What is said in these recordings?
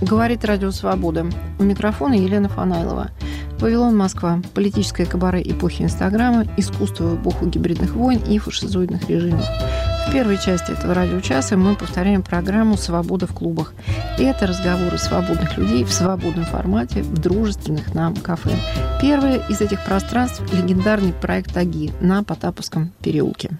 Говорит Радио Свобода. У микрофона Елена Фанайлова. Вавилон, Москва. Политическое кабаре эпохи Инстаграма, искусство в эпоху гибридных войн и фашизоидных режимов. В первой части этого радиочаса мы повторяем программу «Свобода в клубах». И это разговоры свободных людей в свободном формате, в дружественных нам кафе. Первое из этих пространств – легендарный проект «Аги» на Потаповском переулке.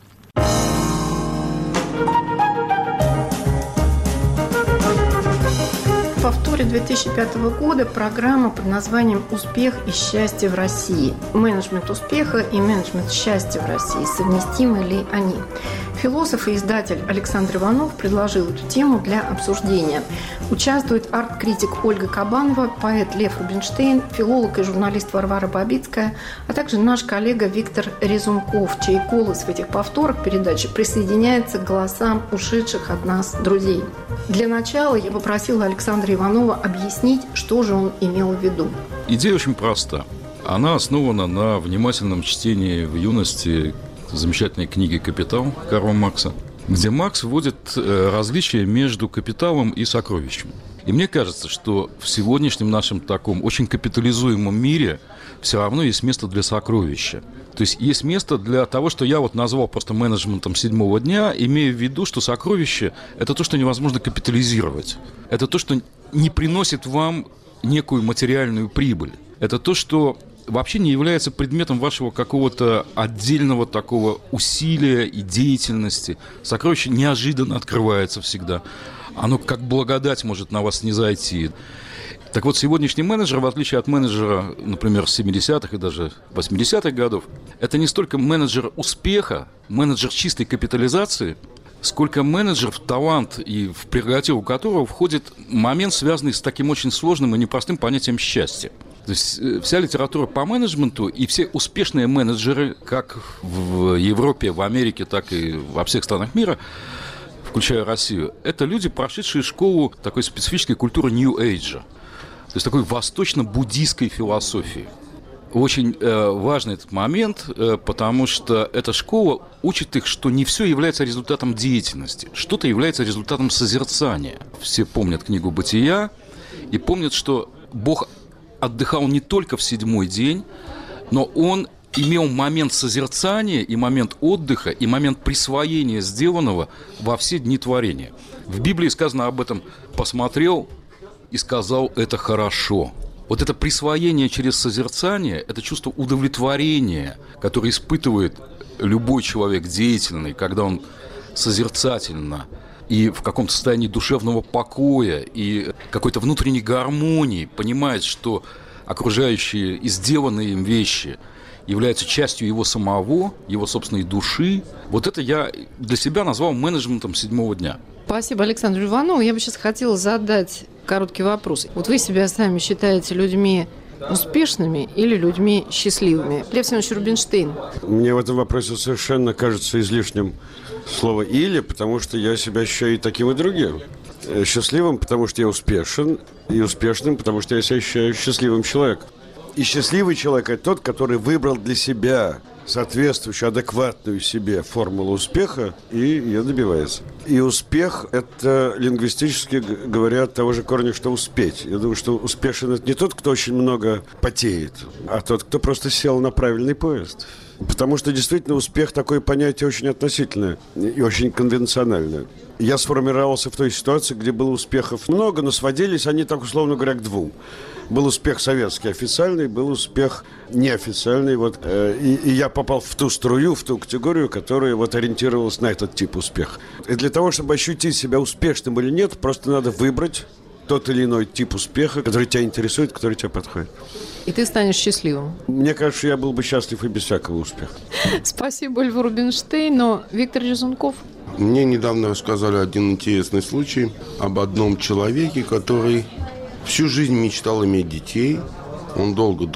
В повторе 2005 года программа под названием «Успех и счастье в России». Менеджмент успеха и менеджмент счастья в России. Совместимы ли они? Философ и издатель Александр Иванов предложил эту тему для обсуждения. Участвует арт-критик Ольга Кабанова, поэт Лев Рубинштейн, филолог и журналист Варвара Бабицкая, а также наш коллега Виктор Резунков, чей голос в этих повторах передачи присоединяется к голосам ушедших от нас друзей. Для начала я попросила Александра Иванова объяснить, что же он имел в виду. Идея очень проста. Она основана на внимательном чтении в юности замечательной книги «Капитал» Карла Маркса, где Маркс вводит различия между капиталом и сокровищем. И мне кажется, что в сегодняшнем нашем таком очень капитализуемом мире все равно есть место для сокровища. То есть есть место для того, что я вот назвал просто менеджментом седьмого дня, имея в виду, что сокровище – это то, что невозможно капитализировать. Это то, что не приносит вам некую материальную прибыль. Это то, что вообще не является предметом вашего какого-то отдельного такого усилия и деятельности. Сокровище неожиданно открывается всегда. Оно как благодать может на вас снизойти. Так вот, сегодняшний менеджер, в отличие от менеджера, например, 70-х и даже 80-х годов, это не столько менеджер успеха, менеджер чистой капитализации, сколько менеджер в талант и в прерогативу которого входит момент, связанный с таким очень сложным и непростым понятием счастья. То есть вся литература по менеджменту и все успешные менеджеры, как в Европе, в Америке, так и во всех странах мира, включая Россию, это люди, прошедшие школу такой специфической культуры New Age, то есть такой восточно-буддийской философии. Очень важный этот момент, потому что эта школа учит их, что не все является результатом деятельности, что-то является результатом созерцания. Все помнят книгу «Бытия» и помнят, что Бог отдыхал не только в седьмой день, но он имел момент созерцания и момент отдыха, и момент присвоения сделанного во все дни творения. В Библии сказано об этом: «посмотрел и сказал, это хорошо». Вот это присвоение через созерцание, это чувство удовлетворения, которое испытывает любой человек деятельный, когда он созерцательно и в каком-то состоянии душевного покоя и какой-то внутренней гармонии понимает, что окружающие и сделанные им вещи являются частью его самого, его собственной души. Вот это я для себя назвал менеджментом седьмого дня. Спасибо, Александру Иванову. Я бы сейчас хотела задать короткий вопрос. Вот вы себя сами считаете людьми успешными или людьми счастливыми? Лев Семенович Рубинштейн. Мне в этом вопросе совершенно кажется излишним слово «или», потому что я себя ощущаю и таким, и другим. Счастливым, потому что я успешен, и успешным, потому что я себя ощущаю счастливым человеком. И счастливый человек – это тот, который выбрал для себя соответствующую, адекватную себе формулу успеха и ее добивается. И успех – это лингвистически говоря от того же корня, что успеть. Я думаю, что успешен – это не тот, кто очень много потеет, а тот, кто просто сел на правильный поезд. Потому что действительно успех – такое понятие очень относительное и очень конвенциональное. Я сформировался в той ситуации, где было успехов много, но сводились они, так условно говоря, к двум. Был успех советский официальный, был успех неофициальный. Вот, и я попал в ту струю, в ту категорию, которая вот ориентировалась на этот тип успеха. И для того, чтобы ощутить себя успешным или нет, просто надо выбрать тот или иной тип успеха, который тебя интересует, который тебе подходит. И ты станешь счастливым. Мне кажется, я был бы счастлив и без всякого успеха. Спасибо Льву Рубинштейну. Виктор Резунков. Мне недавно рассказали один интересный случай об одном человеке, который всю жизнь мечтал иметь детей. Он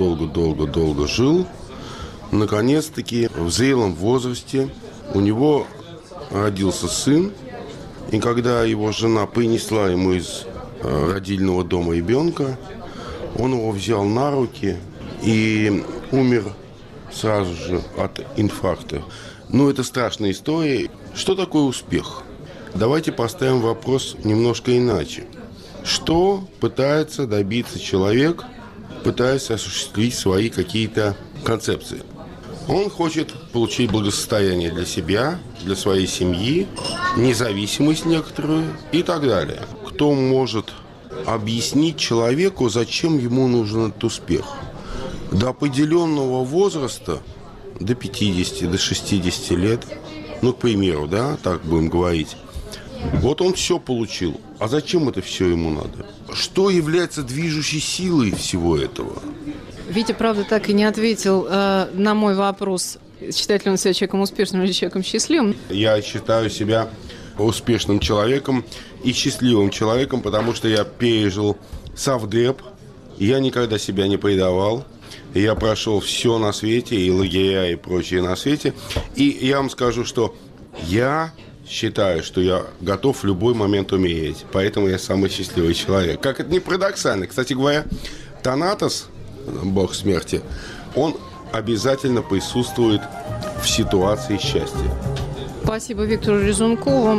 долго жил. Наконец-таки в зрелом возрасте у него родился сын. И когда его жена принесла ему из родильного дома ребенка, он его взял на руки и умер сразу же от инфаркта. Ну, это страшная история. Что такое успех? Давайте поставим вопрос немножко иначе. Что пытается добиться человек, пытаясь осуществить свои какие-то концепции? Он хочет получить благосостояние для себя, для своей семьи, независимость некоторую и так далее. Кто может объяснить человеку, зачем ему нужен этот успех? До определенного возраста, до 50, до 60 лет, ну, к примеру, да, так будем говорить, вот он все получил. А зачем это все ему надо? Что является движущей силой всего этого? Витя, правда, так и не ответил на мой вопрос, считает ли он себя человеком успешным или человеком счастливым. Я считаю себя успешным человеком и счастливым человеком, потому что я пережил совдеп, я никогда себя не предавал, я прошел все на свете, и лагеря, и прочее на свете. И я вам скажу, что я считаю, что я готов в любой момент умереть, поэтому я самый счастливый человек. Как это ни парадоксально. Кстати говоря, Танатос, бог смерти, он обязательно присутствует в ситуации счастья. Спасибо Виктору Резункову.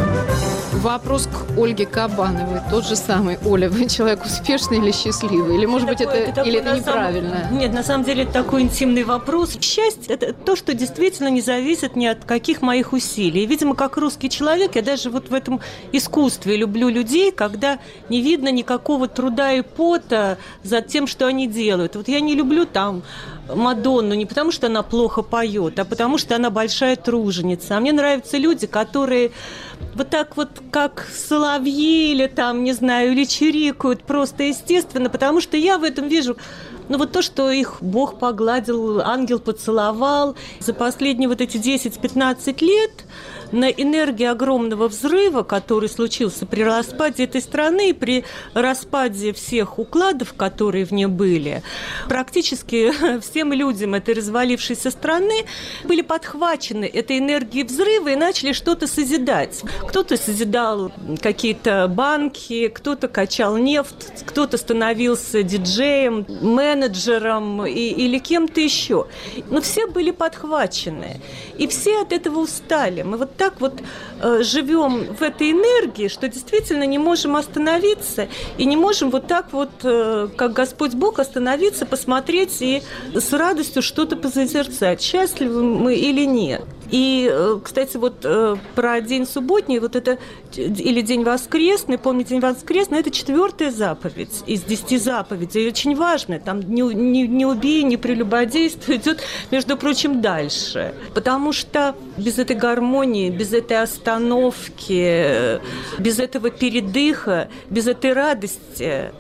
Вопрос к Ольге Кабановой. Тот же самый. Оля, вы человек успешный или счастливый? Или, может быть, это неправильно? Нет, на самом деле, это такой интимный вопрос. Счастье – это то, что действительно не зависит ни от каких моих усилий. И, видимо, как русский человек, я даже вот в этом искусстве люблю людей, когда не видно никакого труда и пота за тем, что они делают. Вот я не люблю там Мадонну не потому, что она плохо поет, а потому, что она большая труженица. А мне нравятся люди, которые вот так вот, как соловьи или там, не знаю, или чирикают просто естественно, потому что я в этом вижу, ну вот то, что их Бог погладил, ангел поцеловал. За последние вот эти 10-15 лет на энергии огромного взрыва, который случился при распаде этой страны, при распаде всех укладов, которые в ней были, практически всем людям этой развалившейся страны были подхвачены этой энергией взрыва и начали что-то созидать. Кто-то созидал какие-то банки, кто-то качал нефть, кто-то становился диджеем, менеджером или кем-то еще. Но все были подхвачены. И все от этого устали. Мы вот так вот живем в этой энергии, что действительно не можем остановиться и не можем вот так вот, как Господь Бог, остановиться, посмотреть и с радостью что-то позазерцать, счастливы мы или нет. И, кстати, вот про день субботний, вот это, или день воскресный, помните, день воскресный, это 4-я заповедь из 10 заповедей, и очень важно, там не убей, не прелюбодействуй, идет, между прочим, дальше. Потому что без этой гармонии, без этой остановки, без этого передыха, без этой радости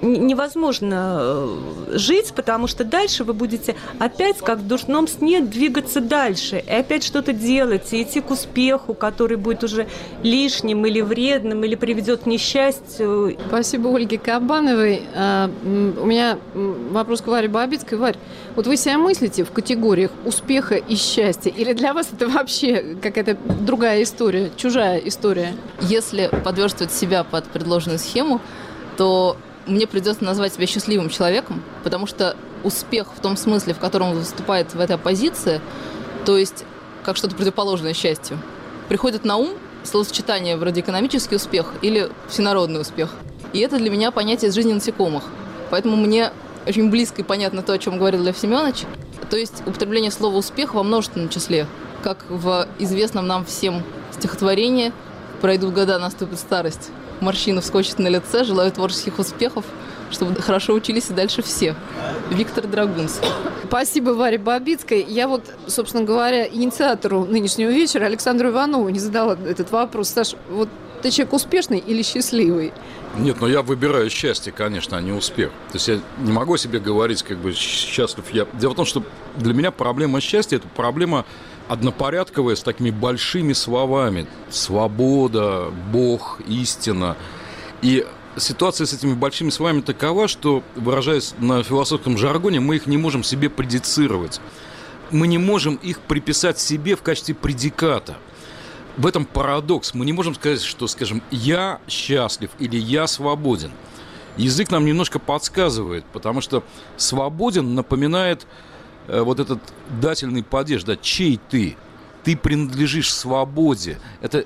невозможно жить, потому что дальше вы будете опять, как в дурном сне, двигаться дальше, и опять что-то делать, и идти к успеху, который будет уже лишним или вредным, или приведет к несчастью. Спасибо Ольге Кабановой. У меня вопрос к Варе Бабицкой. Варь, вот вы себя мыслите в категориях успеха и счастья? Или для вас это вообще какая-то другая история, чужая история? Если подверстывать себя под предложенную схему, то мне придется назвать себя счастливым человеком, потому что успех в том смысле, в котором он выступает в этой оппозиции, то есть как что-то противоположное счастью, приходит на ум словосочетание вроде экономический успех или всенародный успех. И это для меня понятие из жизни насекомых. Поэтому мне очень близко и понятно то, о чем говорил Лев Семенович. То есть употребление слова «успех» во множественном числе, как в известном нам всем стихотворении «Пройдут года, наступит старость». Морщина вскочит на лице, желаю творческих успехов, чтобы хорошо учились и дальше все. Виктор Драгунский. Спасибо Варе Бабицкой. Я вот, собственно говоря, инициатору нынешнего вечера Александру Иванову не задала этот вопрос. Саш, вот ты человек успешный или счастливый? Нет, но я выбираю счастье, конечно, а не успех. То есть я не могу себе говорить, как бы счастлив я. Дело в том, что для меня проблема счастья – это проблема однопорядковая, с такими большими словами. Свобода, Бог, истина. И ситуация с этими большими словами такова, что, выражаясь на философском жаргоне, мы их не можем себе предицировать. Мы не можем их приписать себе в качестве предиката. В этом парадокс. Мы не можем сказать, что, скажем, «я счастлив» или «я свободен». Язык нам немножко подсказывает, потому что «свободен» напоминает вот этот дательный падеж, да, чей ты? Ты принадлежишь свободе. Это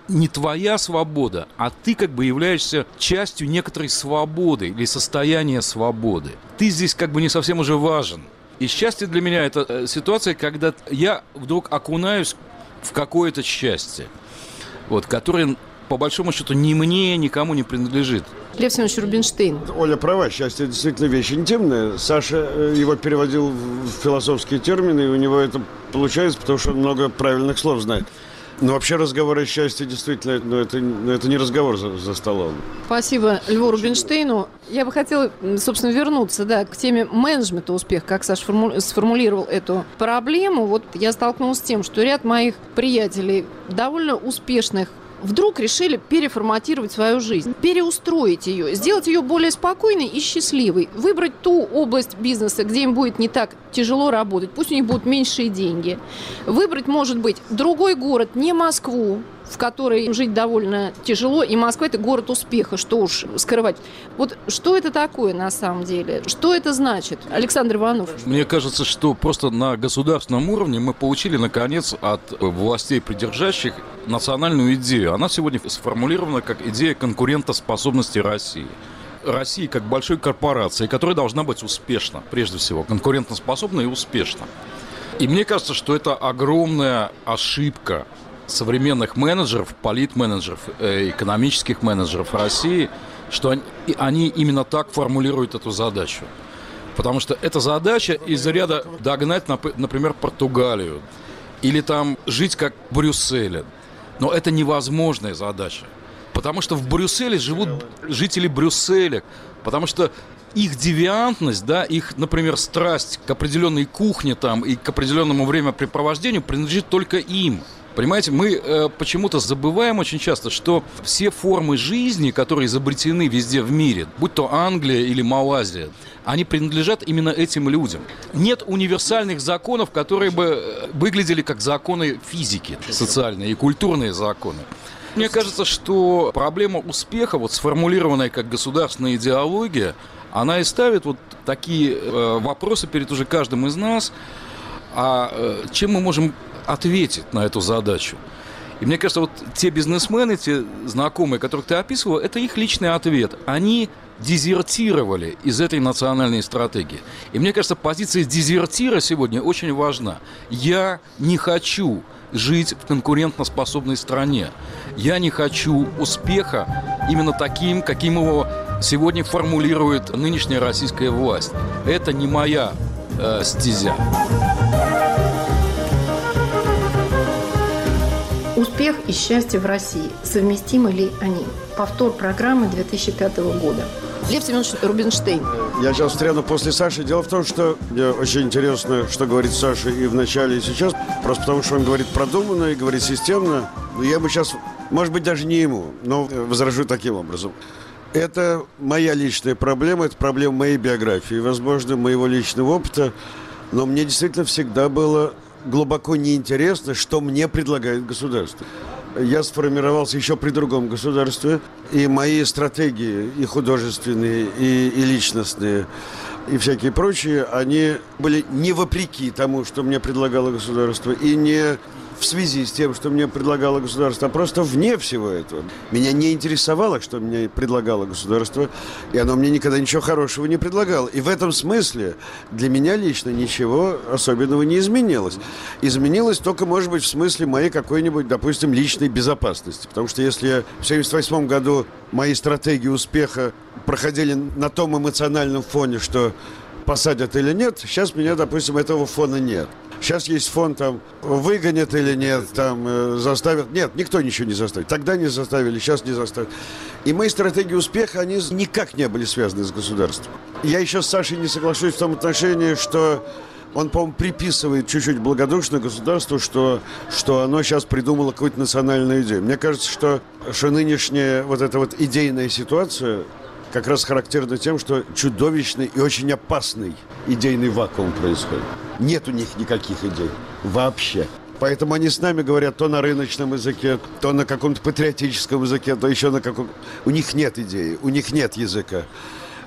не твоя свобода, а ты как бы являешься частью некоторой свободы или состояния свободы. Ты здесь как бы не совсем уже важен. И счастье для меня – это ситуация, когда я вдруг окунаюсь в какое-то счастье, вот, которое, по большому счету, ни мне, никому не принадлежит. Лев Семенович Рубинштейн. Оля права, счастье действительно вещь интимная. Саша его переводил в философские термины, и у него это получается, потому что он много правильных слов знает. Но вообще разговор о счастье действительно, это не разговор за столом. Спасибо Льву Рубинштейну. Я бы хотела, собственно, вернуться к теме менеджмента успеха, как Саша сформулировал эту проблему. Вот я столкнулась с тем, что ряд моих приятелей, довольно успешных, вдруг решили переформатировать свою жизнь, переустроить ее, сделать ее более спокойной и счастливой, выбрать ту область бизнеса, где им будет не так тяжело работать, пусть у них будут меньшие деньги. Выбрать, может быть, другой город, не Москву, в которой жить довольно тяжело, и Москва – это город успеха, что уж скрывать. Вот что это такое на самом деле? Что это значит? Александр Иванов. Мне кажется, что просто на государственном уровне мы получили, наконец, от властей придержащих национальную идею. Она сегодня сформулирована как идея конкурентоспособности России. России как большой корпорации, которая должна быть успешна, прежде всего, конкурентоспособна и успешна. И мне кажется, что это огромная ошибка современных менеджеров, политменеджеров, экономических менеджеров России, что они именно так формулируют эту задачу. Потому что эта задача из ряда догнать, например, Португалию или там жить как в Брюсселе. Но это невозможная задача. Потому что в Брюсселе живут жители Брюсселя. Потому что их девиантность, их, например, страсть к определенной кухне там, и к определенному времяпрепровождению принадлежит только им. Понимаете, мы почему-то забываем очень часто, что все формы жизни, которые изобретены везде в мире, будь то Англия или Малайзия, они принадлежат именно этим людям. Нет универсальных законов, которые бы выглядели как законы физики, социальные и культурные законы. Мне кажется, что проблема успеха, сформулированная как государственная идеология, она и ставит такие вопросы перед уже каждым из нас. А чем мы можем ответить на эту задачу? И мне кажется, те бизнесмены, те знакомые, которых ты описывал, это их личный ответ. Они дезертировали из этой национальной стратегии. И мне кажется, позиция дезертира сегодня очень важна. Я не хочу жить в конкурентоспособной стране. Я не хочу успеха именно таким, каким его сегодня формулирует нынешняя российская власть. Это не моя стезя. Успех и счастье в России. Совместимы ли они? Повтор программы 2005 года. Лев Семенович Рубинштейн. Я сейчас встряну после Саши. Дело в том, что мне очень интересно, что говорит Саша и в начале, и сейчас. Просто потому, что он говорит продуманно и говорит системно. Но я бы сейчас, может быть, даже не ему, но возражу таким образом. Это моя личная проблема, это проблема моей биографии, возможно, моего личного опыта. Но мне действительно всегда было глубоко неинтересно, что мне предлагает государство. Я сформировался еще при другом государстве, и мои стратегии, и художественные, и личностные, и всякие прочие, они были не вопреки тому, что мне предлагало государство, и не в связи с тем, что мне предлагало государство, а просто вне всего этого. Меня не интересовало, что мне предлагало государство, и оно мне никогда ничего хорошего не предлагало. И в этом смысле для меня лично ничего особенного не изменилось. Изменилось только, может быть, в смысле моей какой-нибудь, допустим, личной безопасности. Потому что если в 1978 году мои стратегии успеха проходили на том эмоциональном фоне, что посадят или нет, сейчас меня, допустим, этого фона нет. Сейчас есть фон, выгонят или нет, заставят. Нет, никто ничего не заставит. Тогда не заставили, сейчас не заставят. И мои стратегии успеха, они никак не были связаны с государством. Я еще с Сашей не соглашусь в том отношении, что он, по-моему, приписывает чуть-чуть благодушно государству, что оно сейчас придумало какую-то национальную идею. Мне кажется, что нынешняя эта идейная ситуация как раз характерно тем, что чудовищный и очень опасный идейный вакуум происходит. Нет у них никаких идей. Вообще. Поэтому они с нами говорят то на рыночном языке, то на каком-то патриотическом языке, то еще на каком-то... У них нет идеи, у них нет языка.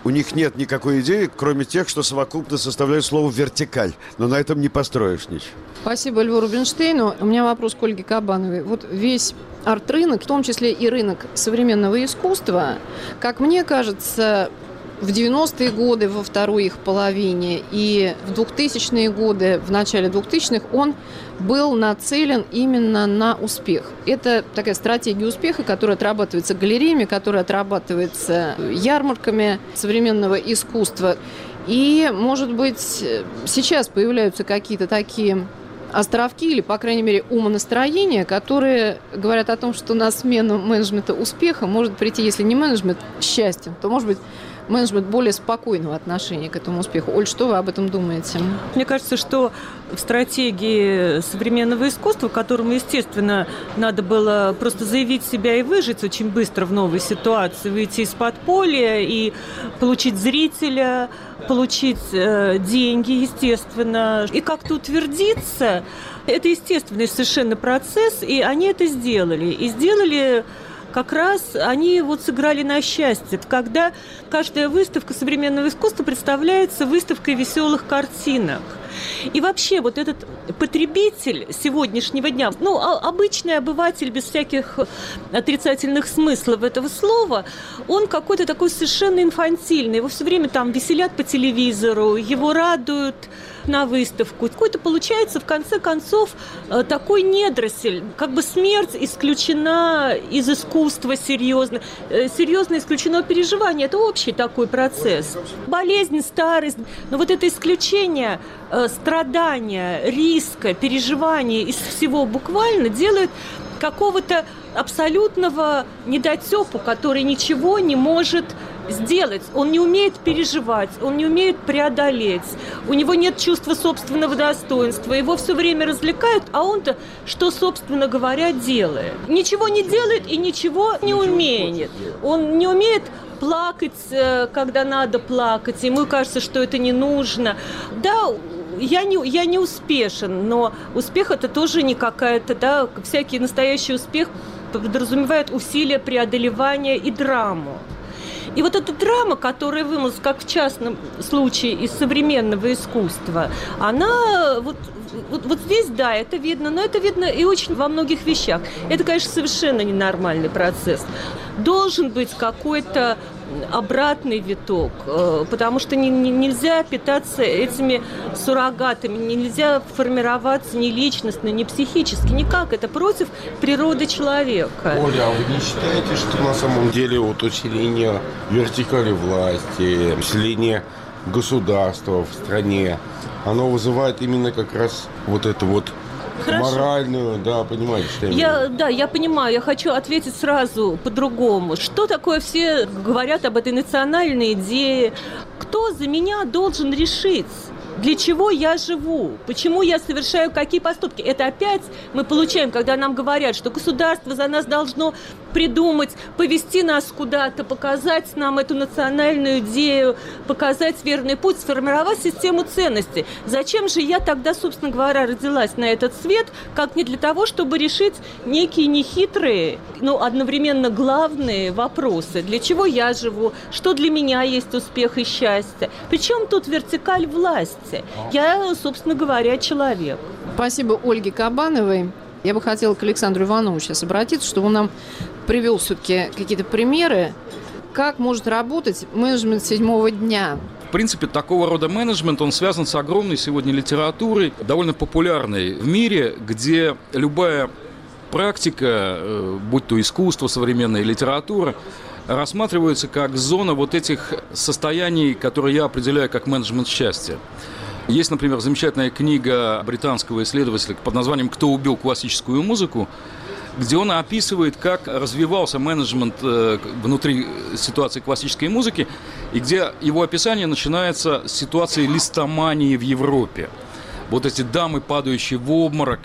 у них нет никакой идеи, кроме тех, что совокупно составляют слово «вертикаль». Но на этом не построишь ничего. Спасибо Льву Рубинштейну. У меня вопрос к Ольге Кабановой. Вот весь арт-рынок, в том числе и рынок современного искусства, как мне кажется, в 90-е годы, во второй их половине, и в 2000-е годы, в начале 2000-х, он был нацелен именно на успех. Это такая стратегия успеха, которая отрабатывается галереями, которая отрабатывается ярмарками современного искусства. И, может быть, сейчас появляются какие-то такие островки или, по крайней мере, умонастроения, которые говорят о том, что на смену менеджмента успеха может прийти, если не менеджмент счастья, то, может быть, менеджмент более спокойного отношения к этому успеху. Оль, что вы об этом думаете? Мне кажется, что в стратегии современного искусства, которому, естественно, надо было просто заявить себя и выжить очень быстро в новой ситуации, выйти из подполья и получить зрителя, получить деньги, естественно, и как-то утвердиться, это естественный совершенно процесс, и они это сделали. И сделали как раз они вот сыграли на счастье, когда каждая выставка современного искусства представляется выставкой веселых картинок. И вообще вот этот потребитель сегодняшнего дня, обычный обыватель без всяких отрицательных смыслов этого слова, он какой-то такой совершенно инфантильный. Его все время там веселят по телевизору, его радуют на выставку. Какой-то получается, в конце концов, такой недоросль. Как бы смерть исключена из искусства серьезно. Серьезно исключено переживание. Это общий такой процесс. Болезнь, старость. Но вот это исключение страдания, риска, переживания из всего буквально делает какого-то абсолютного недотепу, который ничего не может сделать. Он не умеет переживать, он не умеет преодолеть. У него нет чувства собственного достоинства. Его все время развлекают, а он-то, что, собственно говоря, делает? Ничего не делает и ничего не умеет. Он не умеет плакать, когда надо плакать. Ему кажется, что это не нужно. Да, я не успешен, но успех это тоже не какая-то, да, всякий настоящий успех подразумевает усилия преодолевания и драму. И вот эта драма, которая вымылась, как в частном случае из современного искусства, она вот здесь, да, это видно, но это видно и очень во многих вещах. Это, конечно, совершенно ненормальный процесс. Должен быть какой-то обратный виток, потому что нельзя питаться этими суррогатами, нельзя формироваться ни личностно, ни психически, никак. Это против природы человека. Оля, а вы не считаете, что на самом деле вот усиление вертикали власти, усиление государства в стране, оно вызывает именно как раз вот это вот моральную, да, понимаете, что я понимаю. Я хочу ответить сразу по-другому. Что такое все говорят об этой национальной идее? Кто за меня должен решить, для чего я живу? Почему я совершаю какие поступки? Это опять мы получаем, когда нам говорят, что государство за нас должно придумать, повести нас куда-то, показать нам эту национальную идею, показать верный путь, сформировать систему ценностей. Зачем же я тогда, собственно говоря, родилась на этот свет, как не для того, чтобы решить некие нехитрые, но одновременно главные вопросы. Для чего я живу? Что для меня есть успех и счастье? Причем тут вертикаль власти? Я, собственно говоря, человек. Спасибо Ольге Кабановой. Я бы хотела к Александру Иванову сейчас обратиться, чтобы он нам привел все-таки какие-то примеры, как может работать менеджмент седьмого дня. В принципе, такого рода менеджмент, он связан с огромной сегодня литературой, довольно популярной в мире, где любая практика, будь то искусство, современная литература, рассматривается как зона вот этих состояний, которые я определяю как менеджмент счастья. Есть, например, замечательная книга британского исследователя под названием «Кто убил классическую музыку», где он описывает, как развивался менеджмент внутри ситуации классической музыки, и где его описание начинается с ситуации листомании в Европе. Вот эти дамы, падающие в обморок,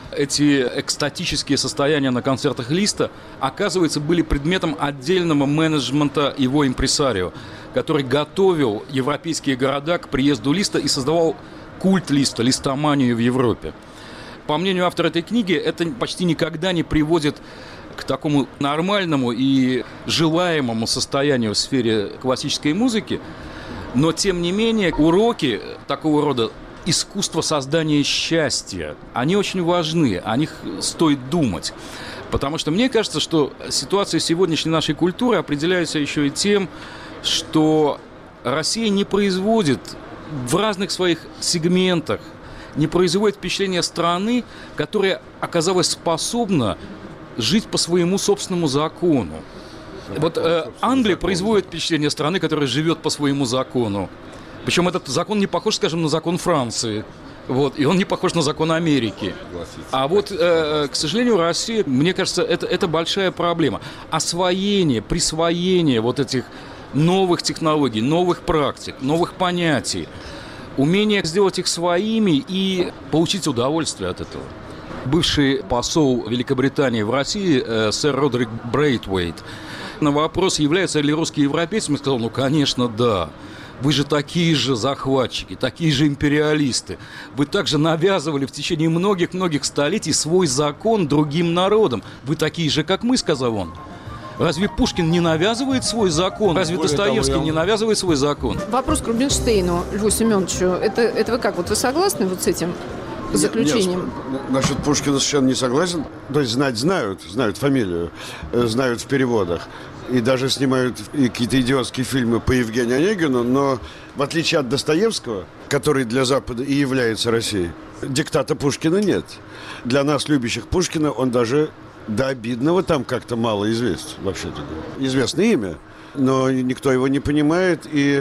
эти экстатические состояния на концертах Листа, оказывается, были предметом отдельного менеджмента его импресарио, который готовил европейские города к приезду Листа и создавал культ Листа, листоманию в Европе. По мнению автора этой книги, это почти никогда не приводит к такому нормальному и желаемому состоянию в сфере классической музыки, но, тем не менее, уроки такого рода искусства создания счастья, они очень важны, о них стоит думать. Потому что мне кажется, что ситуация сегодняшней нашей культуры определяется еще и тем, что Россия не производит в разных своих сегментах, не производит впечатление страны, которая оказалась способна жить по своему собственному закону. Вот Англия производит впечатление страны, которая живет по своему закону. Причем этот закон не похож, скажем, на закон Франции. Вот, и он не похож на закон Америки. А вот, к сожалению, Россия, мне кажется, это большая проблема. Освоение, присвоение вот этих новых технологий, новых практик, новых понятий. Умение сделать их своими и получить удовольствие от этого. Бывший посол Великобритании в России, сэр Родерик Брейтвейт, на вопрос, являются ли русские европейцами, сказал, ну, конечно, да. Вы же такие же захватчики, такие же империалисты. Вы также навязывали в течение многих-многих столетий свой закон другим народам. Вы такие же, как мы, сказал он. Разве Пушкин не навязывает свой закон? Разве Достоевский не навязывает свой закон? Вопрос к Рубинштейну, Льву Семеновичу. Это вы как? Вот вы согласны вот с этим заключением? Нет, насчет Пушкина совершенно не согласен. То есть знают фамилию, знают в переводах. И даже снимают и какие-то идиотские фильмы по Евгению Онегину, но в отличие от Достоевского, который для Запада и является Россией, диктата Пушкина нет. Для нас, любящих Пушкина, он даже до обидного там как-то мало известен, вообще-то. Известное имя, но никто его не понимает, и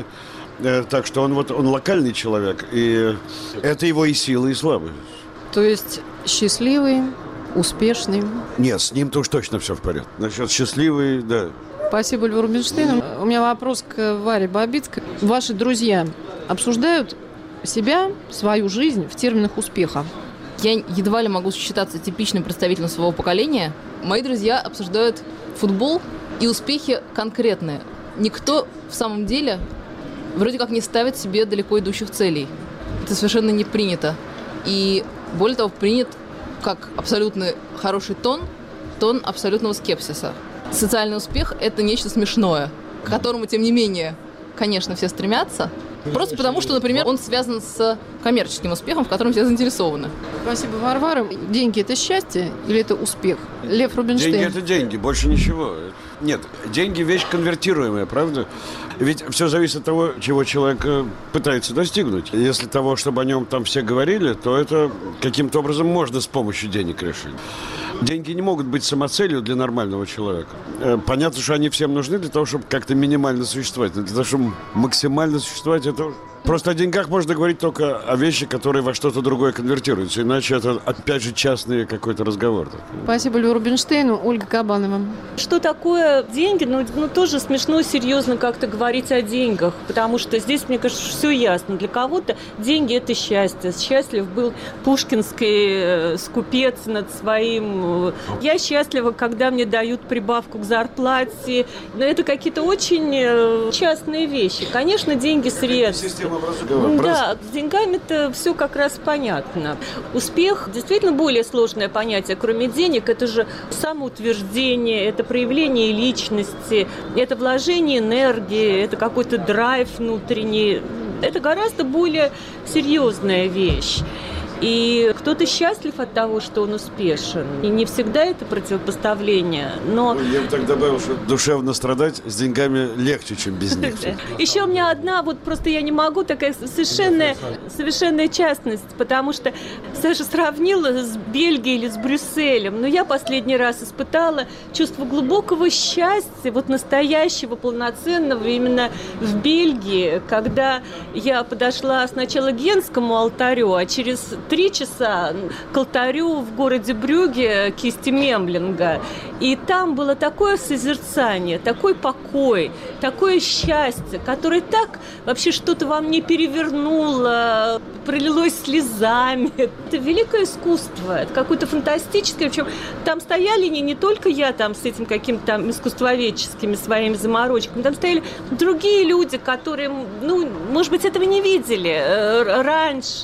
так что он локальный человек, и это его и сила, и слабость. То есть счастливый, успешный? Нет, с ним-то уж точно все в порядке. Насчет счастливый, да. Спасибо, Льву Рубинштейну. У меня вопрос к Варе Бабицкой. Ваши друзья обсуждают себя, свою жизнь в терминах успеха? Я едва ли могу считаться типичным представителем своего поколения. Мои друзья обсуждают футбол и успехи конкретные. Никто в самом деле вроде как не ставит себе далеко идущих целей. Это совершенно не принято. И более того, принят как абсолютно хороший тон абсолютного скепсиса. Социальный успех – это нечто смешное, к которому, тем не менее, конечно, все стремятся. Просто потому, что, например, он связан с коммерческим успехом, в котором все заинтересованы. Спасибо, Варвара. Деньги – это счастье или это успех? Лев Рубинштейн. Деньги – это деньги, больше ничего. Нет, деньги – вещь конвертируемая, правда? Ведь все зависит от того, чего человек пытается достигнуть. Если того, чтобы о нем там все говорили, то это каким-то образом можно с помощью денег решить. Деньги не могут быть самоцелью для нормального человека. Понятно, что они всем нужны для того, чтобы как-то минимально существовать. Но для того, чтобы максимально существовать, это просто о деньгах можно говорить только о вещи, которые во что-то другое конвертируются. Иначе это, опять же, частный какой-то разговор. Спасибо Льву Рубинштейну. Ольга Кабанова. Что такое деньги? Ну, тоже смешно, серьезно как-то говорить о деньгах. Потому что здесь, мне кажется, все ясно. Для кого-то деньги – это счастье. Счастлив был пушкинский скупец над своим. Я счастлива, когда мне дают прибавку к зарплате. Но это какие-то очень частные вещи. Конечно, деньги средства. Да, с деньгами-то все как раз понятно. Успех действительно более сложное понятие. Кроме денег, это же самоутверждение, это проявление личности, это вложение энергии, это какой-то драйв внутренний. Это гораздо более серьезная вещь. И кто-то счастлив от того, что он успешен. И не всегда это противопоставление, но... Я бы так добавил, что душевно страдать с деньгами легче, чем без них. Еще у меня одна, вот просто я не могу, такая совершенная частность, потому что Саша сравнила с Бельгией или с Брюсселем, но я последний раз испытала чувство глубокого счастья, вот настоящего, полноценного именно в Бельгии, когда я подошла сначала к Генскому алтарю, а через 3 часа к алтарю в городе Брюгге кисти Мемлинга. И там было такое созерцание, такой покой, такое счастье, которое так вообще что-то во мне перевернуло, пролилось слезами. Это великое искусство, это какое-то фантастическое. Причем там стояли не только я там с этим каким-то там искусствоведческими своими заморочками, там стояли другие люди, которые, ну, может быть, этого не видели раньше.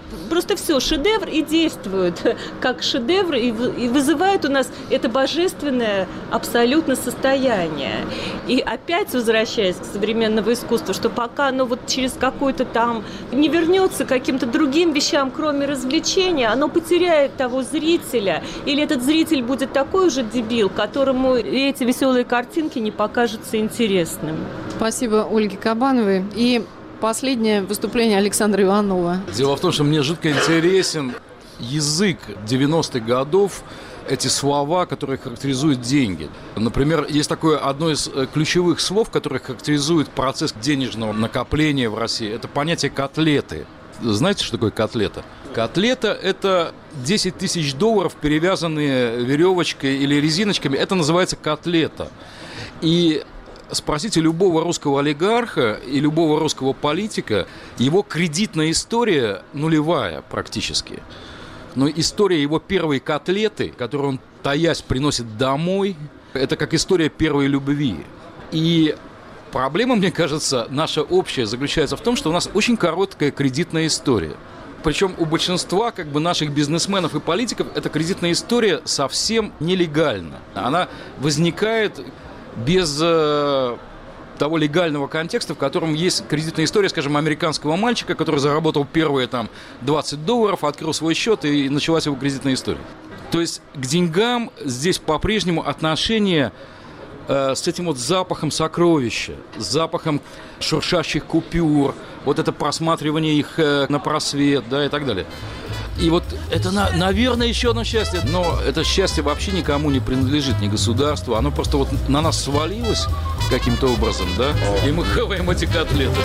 просто все, шедевр и действует как шедевр, и вызывает у нас это божественное абсолютно состояние. И опять возвращаясь к современному искусству, что пока оно вот через какой-то там не вернется к каким-то другим вещам, кроме развлечения, оно потеряет того зрителя, или этот зритель будет такой же дебил, которому эти веселые картинки не покажутся интересным. Спасибо Ольге Кабановой. И последнее выступление Александра Иванова. Дело в том, что мне жутко интересен язык 90-х годов, эти слова, которые характеризуют деньги. Например, есть такое одно из ключевых слов, которое характеризует процесс денежного накопления в России. Это понятие «котлеты». Знаете, что такое котлета? Котлета – это 10 тысяч долларов, перевязанные веревочкой или резиночками. Это называется котлета. И спросите любого русского олигарха и любого русского политика, его кредитная история нулевая практически. Но история его первой котлеты, которую он, таясь, приносит домой, это как история первой любви. И проблема, мне кажется, наша общая заключается в том, что у нас очень короткая кредитная история. Причем у большинства наших бизнесменов и политиков эта кредитная история совсем нелегальна. Она возникает без того легального контекста, в котором есть кредитная история, скажем, американского мальчика, который заработал первые $20, открыл свой счет, и началась его кредитная история. То есть к деньгам здесь по-прежнему отношение с этим вот запахом сокровища, с запахом шуршащих купюр, вот это просматривание их на просвет, да, и так далее. И вот это, наверное, еще одно счастье, но это счастье вообще никому не принадлежит, ни государству, оно просто вот на нас свалилось каким-то образом, да, и мы хаваем эти котлеты.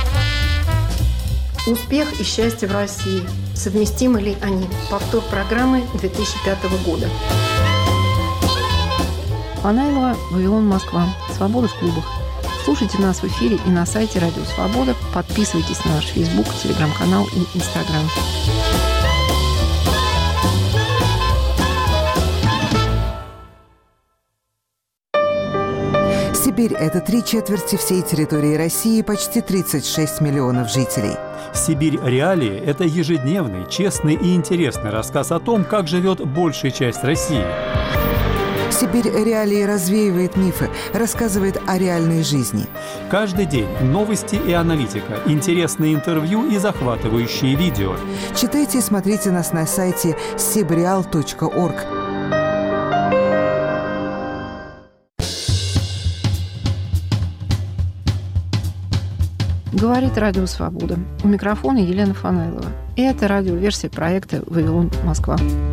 Успех и счастье в России. Совместимы ли они? Повтор программы 2005 года. Фанайлова, Вавилон, Москва. Свобода в клубах. Слушайте нас в эфире и на сайте Радио Свобода. Подписывайтесь на наш Facebook, Телеграм-канал и Инстаграм. Сибирь – это 3/4 всей территории России, почти 36 миллионов жителей. «Сибирь. Реалии» – это ежедневный, честный и интересный рассказ о том, как живет большая часть России. «Сибирь. Реалии» развеивает мифы, рассказывает о реальной жизни. Каждый день новости и аналитика, интересные интервью и захватывающие видео. Читайте и смотрите нас на сайте sibrial.org. Говорит Радио Свобода. У микрофона Елена Фанайлова. И это радиоверсия проекта «Вавилон, Москва».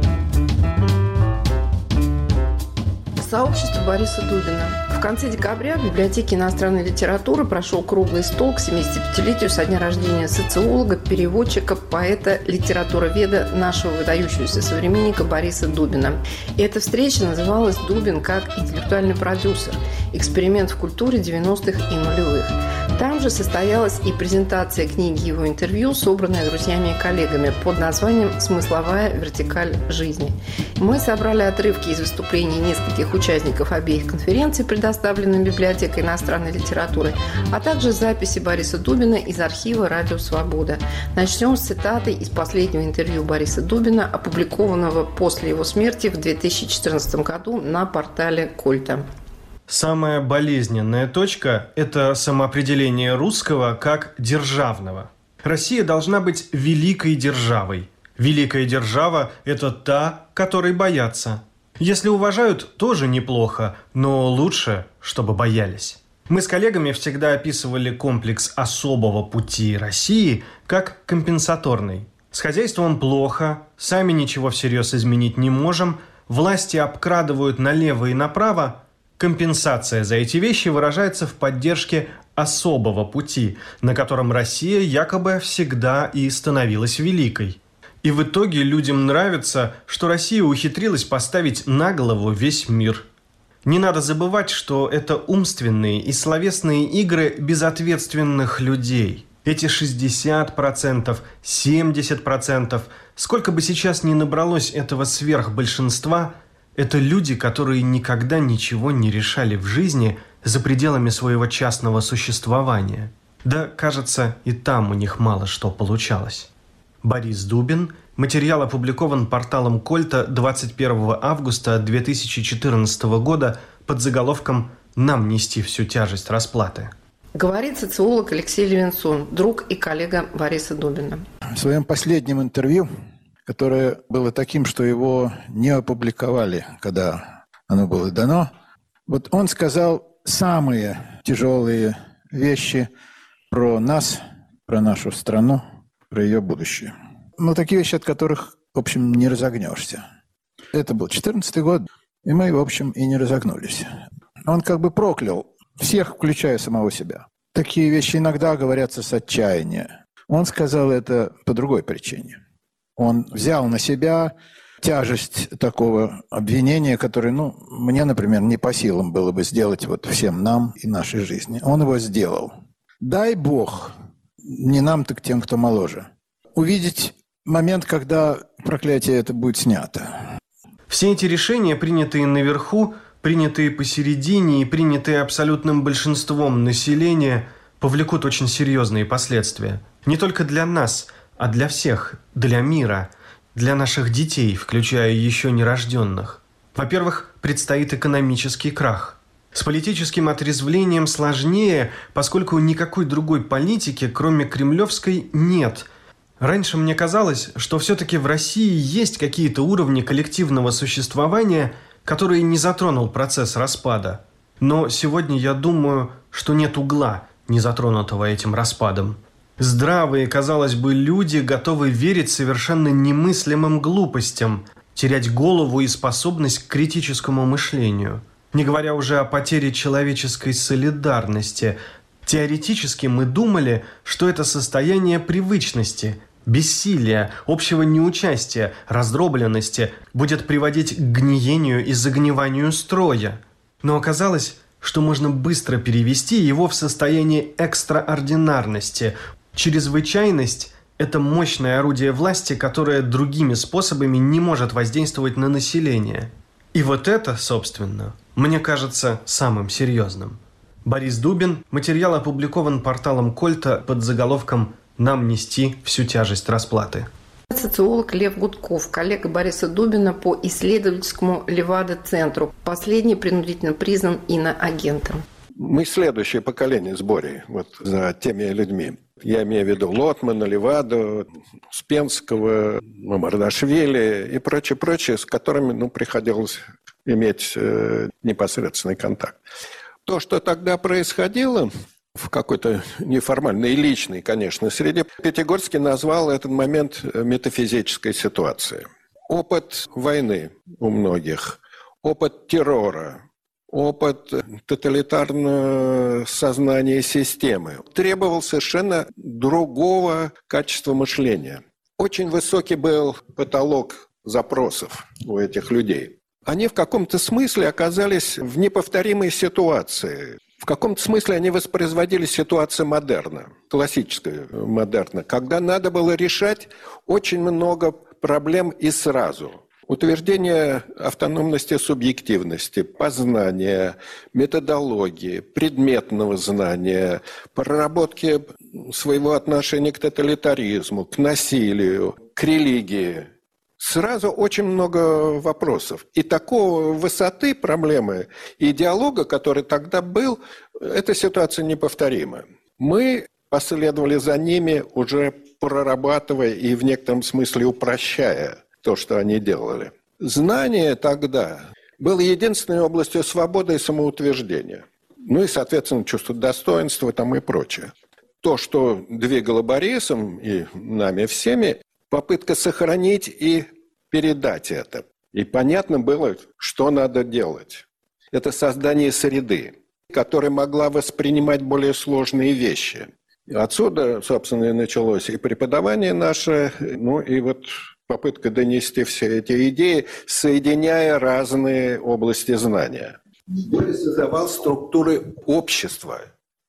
Сообщество Бориса Дубина. В конце декабря в библиотеке иностранной литературы прошел круглый стол к 75-летию со дня рождения социолога, переводчика, поэта, литературоведа, нашего выдающегося современника Бориса Дубина. И эта встреча называлась «Дубин как интеллектуальный продюсер. Эксперимент в культуре 90-х и нулевых». Там же состоялась и презентация книги его интервью, собранная друзьями и коллегами под названием «Смысловая вертикаль жизни». Мы собрали отрывки из выступлений нескольких участников обеих конференций, предоставленных библиотекой иностранной литературы, а также записи Бориса Дубина из архива «Радио Свобода». Начнем с цитаты из последнего интервью Бориса Дубина, опубликованного после его смерти в 2014 году на портале «Кольта». Самая болезненная точка – это самоопределение русского как державного. Россия должна быть великой державой. Великая держава – это та, которой боятся. Если уважают, тоже неплохо, но лучше, чтобы боялись. Мы с коллегами всегда описывали комплекс особого пути России как компенсаторный. С хозяйством плохо, сами ничего всерьез изменить не можем, власти обкрадывают налево и направо. Компенсация за эти вещи выражается в поддержке особого пути, на котором Россия якобы всегда и становилась великой. И в итоге людям нравится, что Россия ухитрилась поставить на голову весь мир. Не надо забывать, что это умственные и словесные игры безответственных людей. Эти 60%, 70%, сколько бы сейчас ни набралось этого сверхбольшинства, это люди, которые никогда ничего не решали в жизни за пределами своего частного существования. Да, кажется, и там у них мало что получалось. Борис Дубин. Материал опубликован порталом Кольта 21 августа 2014 года под заголовком «Нам нести всю тяжесть расплаты». Говорит социолог Алексей Левинсон, друг и коллега Бориса Дубина. В своем последнем интервью, которое было таким, что его не опубликовали, когда оно было дано, вот он сказал самые тяжелые вещи про нас, про нашу страну, про ее будущее. Ну, такие вещи, от которых, в общем, не разогнешься. Это был 2014 год, и мы, в общем, и не разогнулись. Он как бы проклял всех, включая самого себя. Такие вещи иногда говорятся с отчаяния. Он сказал это по другой причине. Он взял на себя тяжесть такого обвинения, которое, мне, например, не по силам было бы сделать вот всем нам и нашей жизни. Он его сделал. Дай Бог, не нам, так тем, кто моложе, увидеть момент, когда проклятие это будет снято. Все эти решения, принятые наверху, принятые посередине и принятые абсолютным большинством населения, повлекут очень серьезные последствия. Не только для нас, а для всех, для мира, для наших детей, включая еще нерожденных. Во-первых, предстоит экономический крах. С политическим отрезвлением сложнее, поскольку никакой другой политики, кроме кремлевской, нет. Раньше мне казалось, что все-таки в России есть какие-то уровни коллективного существования, которые не затронул процесс распада. Но сегодня я думаю, что нет угла, не затронутого этим распадом. Здравые, казалось бы, люди готовы верить совершенно немыслимым глупостям, терять голову и способность к критическому мышлению. Не говоря уже о потере человеческой солидарности. Теоретически мы думали, что это состояние привычности, бессилия, общего неучастия, раздробленности будет приводить к гниению и загниванию строя. Но оказалось, что можно быстро перевести его в состояние экстраординарности. Чрезвычайность – это мощное орудие власти, которое другими способами не может воздействовать на население. И вот это, собственно, мне кажется самым серьезным. Борис Дубин. Материал опубликован порталом Кольта под заголовком «Нам нести всю тяжесть расплаты». Социолог Лев Гудков, коллега Бориса Дубина по исследовательскому Левада-центру. Последний принудительно признан иноагентом. Мы следующее поколение с Борей, вот за теми людьми. Я имею в виду Лотмана, Леваду, Успенского, Мамардашвили и прочее, с которыми приходилось иметь непосредственный контакт. То, что тогда происходило в какой-то неформальной и личной, конечно, среде, Пятигорский назвал этот момент метафизической ситуацией. Опыт войны у многих, опыт террора, опыт тоталитарного сознания системы требовал совершенно другого качества мышления. Очень высокий был потолок запросов у этих людей. Они в каком-то смысле оказались в неповторимой ситуации. В каком-то смысле они воспроизводили ситуацию модерна, классическую модерна, когда надо было решать очень много проблем и сразу. Утверждение автономности субъективности, познания, методологии, предметного знания, проработки своего отношения к тоталитаризму, к насилию, к религии. Сразу очень много вопросов. И такого высоты проблемы и диалога, который тогда был, эта ситуация неповторима. Мы последовали за ними, уже прорабатывая и в некотором смысле упрощая то, что они делали. Знание тогда было единственной областью свободы и самоутверждения. И, соответственно, чувство достоинства и прочее. То, что двигало Борисом и нами всеми, попытка сохранить и передать это. И понятно было, что надо делать. Это создание среды, которая могла воспринимать более сложные вещи. Отсюда, собственно, и началось и преподавание наше, и вот попытка донести все эти идеи, соединяя разные области знания. Борис создавал структуры общества.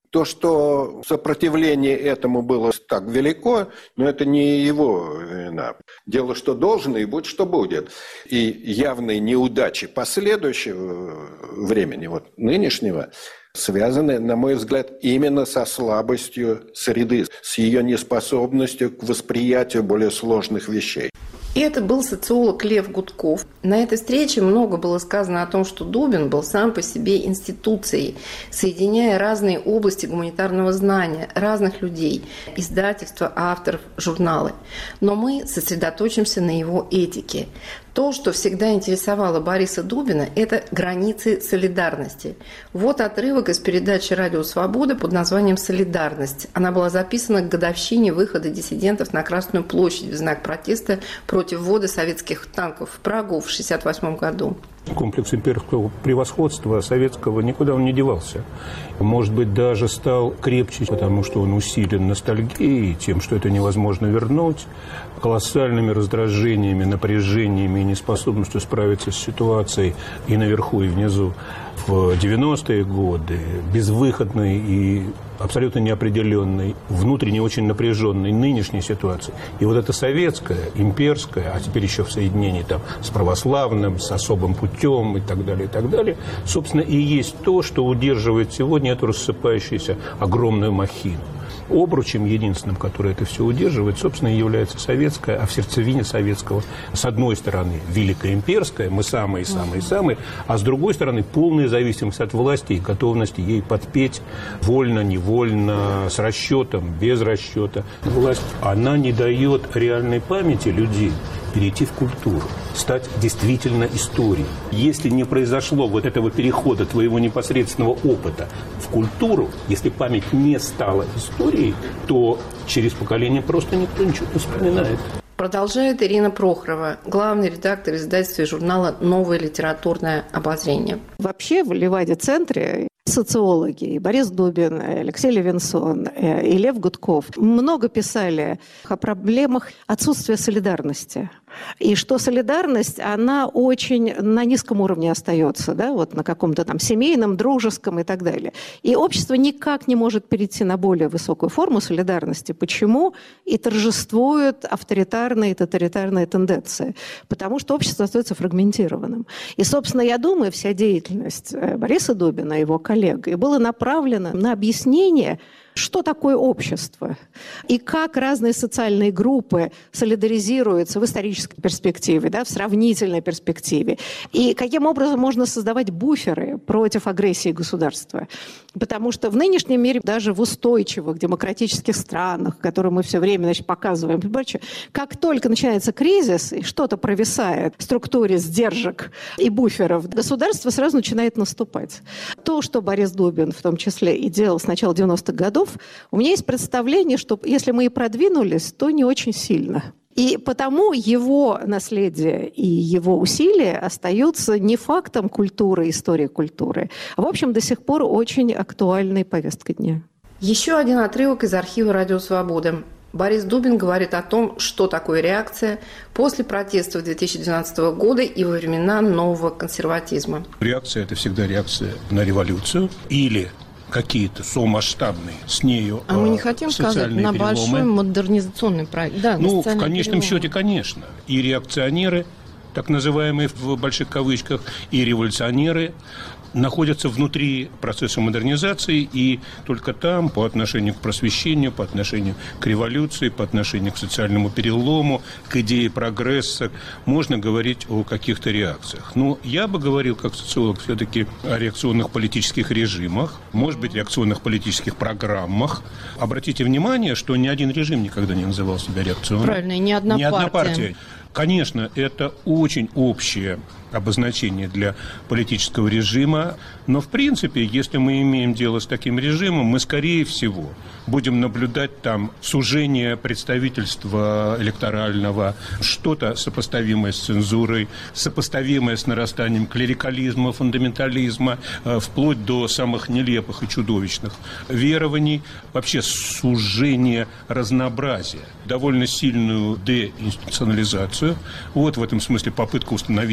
То, что сопротивление этому было так велико, но это не его вина. Дело, что должно, и будь что будет. И явные неудачи последующего времени, вот нынешнего, связаны, на мой взгляд, именно со слабостью среды, с ее неспособностью к восприятию более сложных вещей. И это был социолог Лев Гудков. На этой встрече много было сказано о том, что Дубин был сам по себе институцией, соединяя разные области гуманитарного знания, разных людей, издательства, авторов, журналы. Но мы сосредоточимся на его этике. То, что всегда интересовало Бориса Дубина, это границы солидарности. Вот отрывок из передачи «Радио Свобода» под названием «Солидарность». Она была записана к годовщине выхода диссидентов на Красную площадь в знак протеста против ввода советских танков в Прагу в 1968 году. Комплекс имперского превосходства советского никуда он не девался. Может быть, даже стал крепче, потому что он усилен ностальгией, тем, что это невозможно вернуть, колоссальными раздражениями, напряжениями и неспособностью справиться с ситуацией и наверху, и внизу. В 90-е годы безвыходной и абсолютно неопределенной, внутренне очень напряженной нынешней ситуации. И вот это советское, имперское, а теперь еще в соединении там, с православным, с особым путем и так далее, собственно, и есть то, что удерживает сегодня эту рассыпающуюся огромную махину. Обручем единственным, который это все удерживает, собственно, и является советское, а в сердцевине советского, с одной стороны, великоимперское, мы самые-самые-самые, а с другой стороны, полная зависимость от власти и готовность ей подпеть вольно, невольно, с расчетом, без расчета. Власть, она не дает реальной памяти людей перейти в культуру, стать действительно историей. Если не произошло вот этого перехода твоего непосредственного опыта в культуру, если память не стала историей, то через поколение просто никто ничего не вспоминает. Продолжает Ирина Прохорова, главный редактор издательства и журнала «Новое литературное обозрение». Вообще в Леваде-центре социологи, и Борис Дубин, и Алексей Левинсон, и Лев Гудков много писали о проблемах отсутствия солидарности. И что солидарность, она очень на низком уровне остается, да, вот на каком-то там семейном, дружеском и так далее. И общество никак не может перейти на более высокую форму солидарности. Почему? И торжествуют авторитарные и тоталитарные тенденции. Потому что общество остается фрагментированным. И, собственно, я думаю, вся деятельность Бориса Дубина, его коллег, и была направлена на объяснение, что такое общество и как разные социальные группы солидаризируются в исторической перспективе, да, в сравнительной перспективе, и каким образом можно создавать буферы против агрессии государства. Потому что в нынешнем мире, даже в устойчивых демократических странах, которые мы все время, значит, показываем, как только начинается кризис и что-то провисает в структуре сдержек и буферов, государство сразу начинает наступать. То, что Борис Дубин в том числе и делал с начала 90-х годов, у меня есть представление, что если мы и продвинулись, то не очень сильно. И потому его наследие и его усилия остаются не фактом культуры, истории культуры, а, в общем, до сих пор очень актуальной повесткой дня. Еще один отрывок из архива «Радио Свобода». Борис Дубин говорит о том, что такое реакция после протестов 2012 года и во времена нового консерватизма. Реакция – это всегда реакция на революцию или какие-то совмасштабные с нею а мы не хотим сказать на переломы. Большой модернизационный проект. Да, ну, в конечном счете, конечно. И реакционеры, так называемые в больших кавычках, и революционеры находятся внутри процесса модернизации, и только там, по отношению к просвещению, по отношению к революции, по отношению к социальному перелому, к идее прогресса, можно говорить о каких-то реакциях. Но я бы говорил, как социолог, все-таки о реакционных политических режимах, может быть, реакционных политических программах. Обратите внимание, что ни один режим никогда не называл себя реакционным. Правильно, и ни одна партия. Конечно, это очень общее обозначение для политического режима, но, в принципе, если мы имеем дело с таким режимом, мы, скорее всего, будем наблюдать там сужение представительства электорального, что-то сопоставимое с цензурой, сопоставимое с нарастанием клерикализма, фундаментализма, вплоть до самых нелепых и чудовищных верований, вообще сужение разнообразия, довольно сильную деинституционализацию. Вот в этом смысле попытка установить некоторые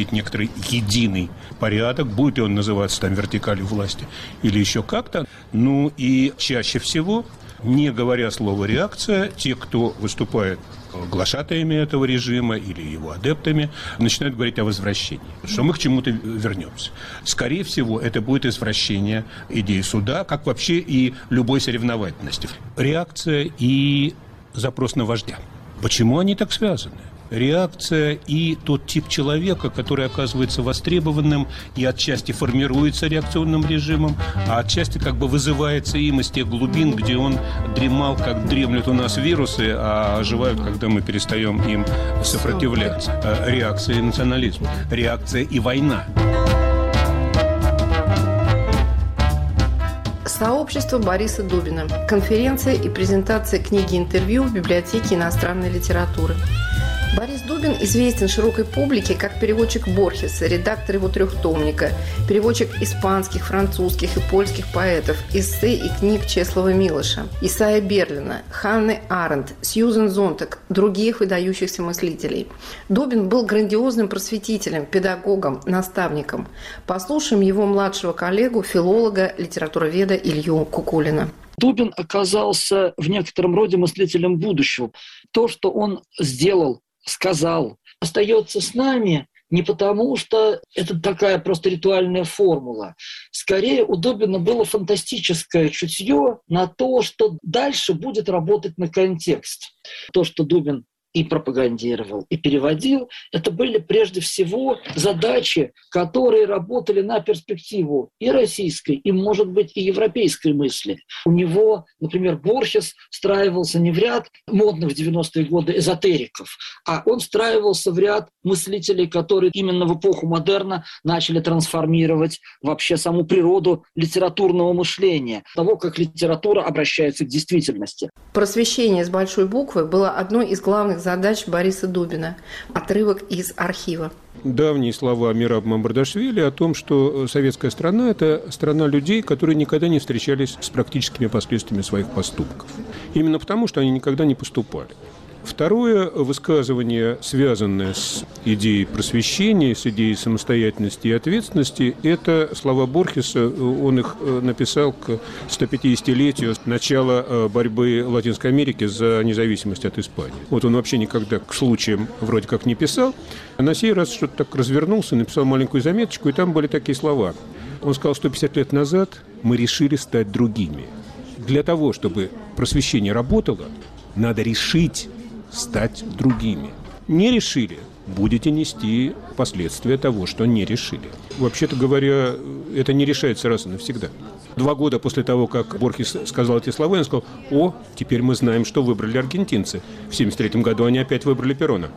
некоторый единый порядок, будет ли он называться там вертикалью власти или еще как-то. Ну и чаще всего, не говоря слово «реакция», те, кто выступает глашатаями этого режима или его адептами, начинают говорить о возвращении, что мы к чему-то вернемся. Скорее всего, это будет извращение идеи суда, как вообще и любой соревновательности. Реакция и запрос на вождя. Почему они так связаны? Реакция и тот тип человека, который оказывается востребованным и отчасти формируется реакционным режимом, а отчасти как бы вызывается им из тех глубин, где он дремал, как дремлют у нас вирусы, а оживают, когда мы перестаем им сопротивляться. Реакция и национализм, реакция и война. Сообщество Бориса Дубина. Конференция и презентация книги-интервью в библиотеке иностранной литературы. Борис Дубин известен широкой публике как переводчик Борхеса, редактор его трехтомника, переводчик испанских, французских и польских поэтов, эссе и книг Чеслова Милоша, Исайя Берлина, Ханны Аренд, Сьюзен Зонтаг, других выдающихся мыслителей. Дубин был грандиозным просветителем, педагогом, наставником. Послушаем его младшего коллегу, филолога, литературоведа Илью Кукулина. Дубин оказался в некотором роде мыслителем будущего. То, что он сделал, сказал, остается с нами не потому, что это такая просто ритуальная формула. Скорее, у Дубина было фантастическое чутье на то, что дальше будет работать на контекст. То, что Дубин и пропагандировал, и переводил, это были прежде всего задачи, которые работали на перспективу и российской, и, может быть, и европейской мысли. У него, например, Борхес встраивался не в ряд модных в 90-е годы эзотериков, а он встраивался в ряд мыслителей, которые именно в эпоху модерна начали трансформировать вообще саму природу литературного мышления, того, как литература обращается к действительности. Просвещение с большой буквы было одной из главных задач Бориса Дубина. Отрывок из архива. Давние слова Мераба Мамардашвили о том, что советская страна – это страна людей, которые никогда не встречались с практическими последствиями своих поступков. Именно потому, что они никогда не поступали. Второе высказывание, связанное с идеей просвещения, с идеей самостоятельности и ответственности, это слова Борхеса. Он их написал к 150-летию начала борьбы Латинской Америки за независимость от Испании. Вот он вообще никогда к случаям вроде как не писал. А на сей раз что-то так развернулся, написал маленькую заметочку, и там были такие слова. Он сказал, 150 лет назад мы решили стать другими. Для того, чтобы просвещение работало, надо решить стать другими. Не решили, будете нести последствия того, что не решили. Вообще-то говоря, это не решается раз и навсегда. 2 года после того, как Борхес сказал эти слова, он сказал: о, теперь мы знаем, что выбрали аргентинцы. В 1973 году они опять выбрали Перона.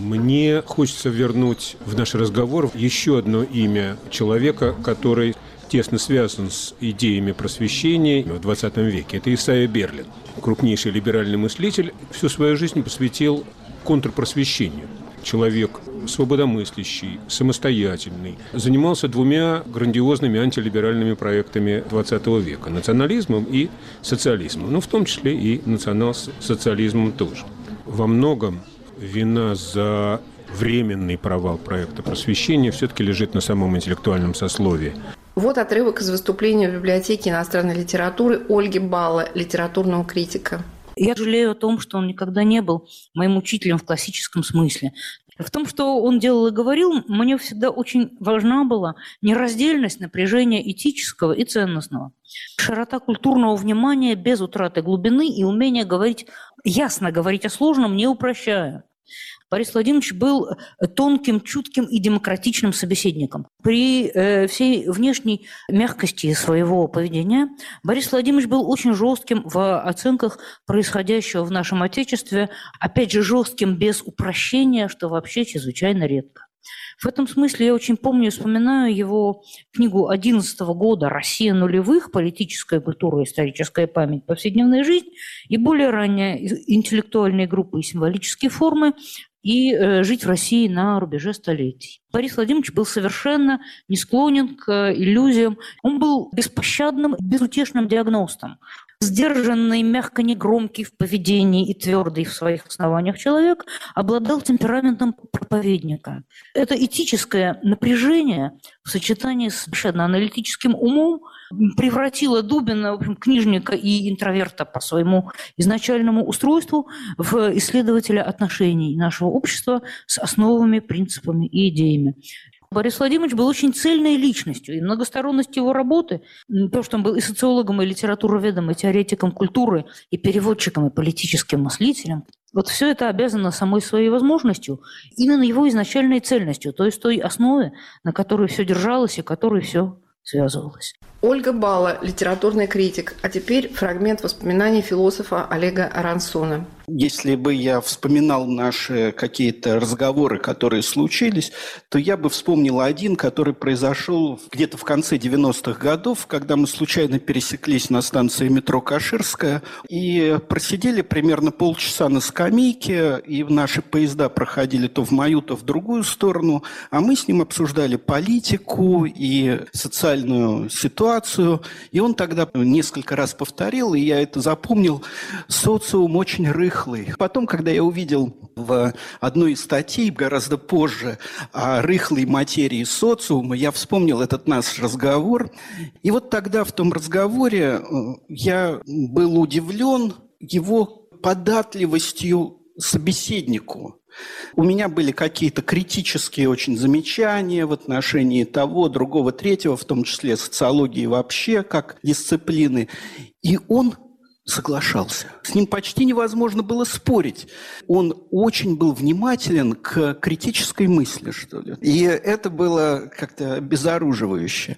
Мне хочется вернуть в наш разговор еще одно имя человека, который тесно связан с идеями просвещения в 20 веке. Это Исайя Берлин. Крупнейший либеральный мыслитель, всю свою жизнь посвятил контрпросвещению. Человек свободомыслящий, самостоятельный. Занимался 2 грандиозными антилиберальными проектами 20 века. Национализмом и социализмом. Ну, в том числе и национал-социализмом тоже. Во многом вина за временный провал проекта просвещения все-таки лежит на самом интеллектуальном сословии. Вот отрывок из выступления в библиотеке иностранной литературы Ольги Балла, литературного критика. Я жалею о том, что он никогда не был моим учителем в классическом смысле. В том, что он делал и говорил, мне всегда очень важна была нераздельность напряжения этического и ценностного, широта культурного внимания без утраты глубины и умения говорить, ясно говорить о сложном, не упрощая. Борис Владимирович был тонким, чутким и демократичным собеседником. При всей внешней мягкости своего поведения Борис Владимирович был очень жестким в оценках происходящего в нашем Отечестве, опять же, жестким без упрощения, что вообще чрезвычайно редко. В этом смысле я очень помню и вспоминаю его книгу 2011 года «Россия нулевых. Политическая культура, историческая память, повседневная жизнь» и более ранее «Интеллектуальные группы и символические формы», и жить в России на рубеже столетий. Борис Владимирович был совершенно не склонен к иллюзиям. Он был беспощадным, безутешным диагностом. Сдержанный, мягко негромкий в поведении и твердый в своих основаниях человек обладал темпераментом проповедника. Это этическое напряжение в сочетании с совершенно аналитическим умом превратило Дубина, в общем, книжника и интроверта по своему изначальному устройству, в исследователя отношений нашего общества с основами, принципами и идеями. Борис Владимирович был очень цельной личностью, и многосторонность его работы, то, что он был и социологом, и литературоведом, и теоретиком культуры, и переводчиком, и политическим мыслителем, вот все это обязано самой своей возможностью, именно его изначальной цельностью, то есть той основе, на которой все держалось и которой все связывалось. Ольга Бала, литературный критик. А теперь фрагмент воспоминаний философа Олега Арансона. Если бы я вспоминал наши какие-то разговоры, которые случились, то я бы вспомнил один, который произошел где-то в конце 90-х годов, когда мы случайно пересеклись на станции метро Каширская и просидели примерно полчаса на скамейке, и наши поезда проходили то в мою, то в другую сторону, а мы с ним обсуждали политику и социальную ситуацию, и он тогда несколько раз повторил, и я это запомнил: социум очень рыхлый. Потом, когда я увидел в одной из статей гораздо позже о рыхлой материи социума, я вспомнил этот наш разговор. И вот тогда в том разговоре я был удивлен его податливостью собеседнику. У меня были какие-то критические очень замечания в отношении того, другого, третьего, в том числе социологии вообще как дисциплины. И он соглашался. С ним почти невозможно было спорить. Он очень был внимателен к критической мысли, что ли. И это было как-то обезоруживающе.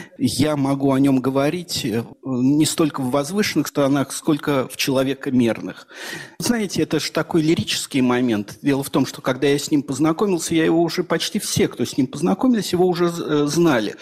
Я могу о нем говорить не столько в возвышенных сторонах, сколько в человекомерных. Знаете, это же такой лирический момент. Дело в том, что когда я с ним познакомился, я его уже почти все, кто с ним познакомились, его уже знали.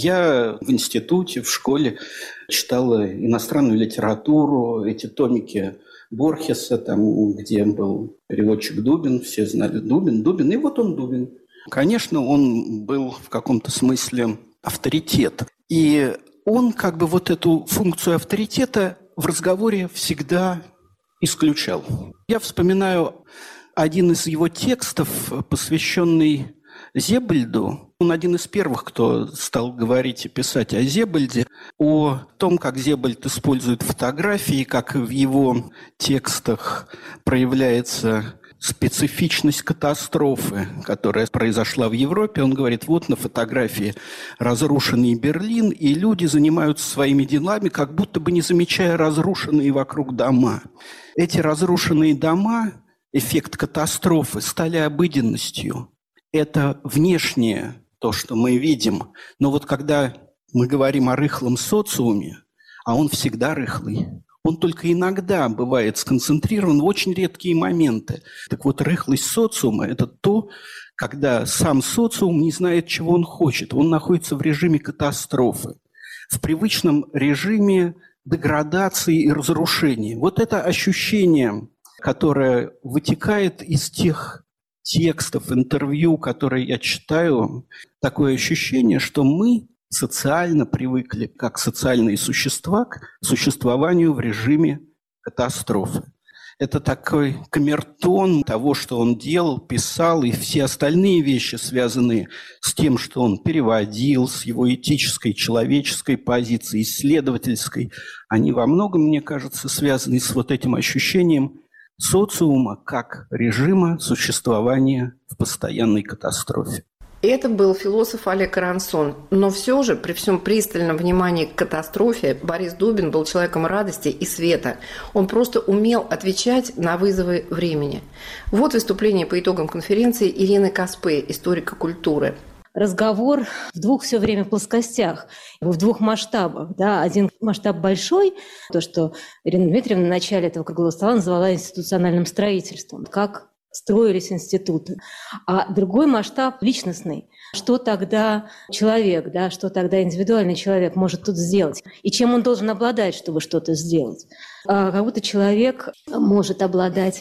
Я в институте, в школе читала иностранную литературу, эти томики Борхеса, там, где был переводчик Дубин, все знали Дубин, и вот он Дубин. Конечно, он был в каком-то смысле авторитет. И он как бы вот эту функцию авторитета в разговоре всегда исключал. Я вспоминаю один из его текстов, посвященный Зебальду. Он один из первых, кто стал говорить и писать о Зебальде, о том, как Зебальд использует фотографии, как в его текстах проявляется специфичность катастрофы, которая произошла в Европе. Он говорит: вот на фотографии разрушенный Берлин, и люди занимаются своими делами, как будто бы не замечая разрушенные вокруг дома. Эти разрушенные дома, эффект катастрофы, стали обыденностью. Это внешнее, то, что мы видим. Но вот когда мы говорим о рыхлом социуме, а он всегда рыхлый, он только иногда бывает сконцентрирован в очень редкие моменты. Так вот, рыхлость социума – это то, когда сам социум не знает, чего он хочет. Он находится в режиме катастрофы, в привычном режиме деградации и разрушения. Вот это ощущение, которое вытекает из тех текстов, интервью, которые я читаю, такое ощущение, что мы социально привыкли, как социальные существа, к существованию в режиме катастрофы. Это такой камертон того, что он делал, писал, и все остальные вещи, связанные с тем, что он переводил, с его этической, человеческой позиции, исследовательской, они во многом, мне кажется, связаны с вот этим ощущением социума как режима существования в постоянной катастрофе. Это был философ Олег Арансон. Но все же, при всем пристальном внимании к катастрофе, Борис Дубин был человеком радости и света. Он просто умел отвечать на вызовы времени. Вот выступление по итогам конференции Ирины Каспе, историка культуры. Разговор в двух все время плоскостях, в двух масштабах. Да? Один масштаб большой, то, что Ирина Дмитриевна в начале этого круглого стола назвала институциональным строительством, как строились институты. А другой масштаб личностный. Что тогда человек, да, что тогда индивидуальный человек может тут сделать? И чем он должен обладать, чтобы что-то сделать? Как будто человек может обладать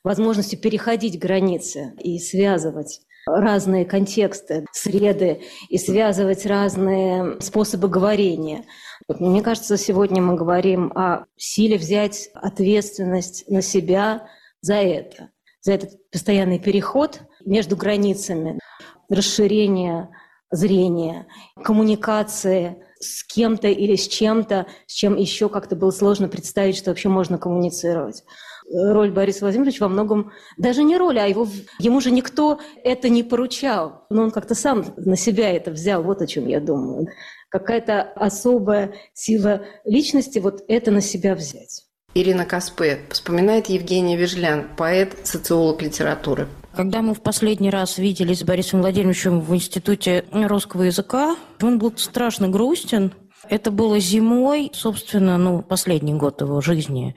возможностью переходить границы и связывать разные контексты, среды и связывать разные способы говорения. Вот, мне кажется, сегодня мы говорим о силе взять ответственность на себя за этот постоянный переход между границами, расширение зрения, коммуникации с кем-то или с чем-то, с чем еще как-то было сложно представить, что вообще можно коммуницировать. Роль Бориса Владимировича во многом, даже не роль, а ему же никто это не поручал. Но он как-то сам на себя это взял, вот о чем я думаю. Какая-то особая сила личности вот это на себя взять. Ирина Каспе вспоминает Евгения Вежлян, поэт, социолог литературы. Когда мы в последний раз виделись с Борисом Владимировичем в Институте русского языка, он был страшно грустен. Это было зимой, собственно, последний год его жизни.